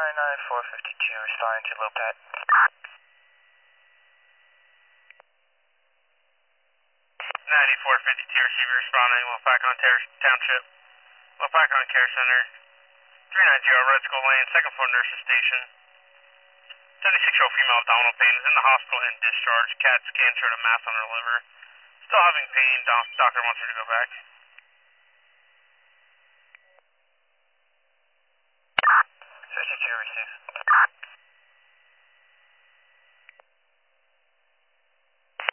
9452, responding to low pet. 9452, receiver responding, Lopakon Township. Lopakon Care Center. 390 Red Skull Lane, second floor nurses station. 76-year-old female abdominal pain is in the hospital and discharged. CAT scan showed a mass on her liver. Still having pain, doctor wants her to go back.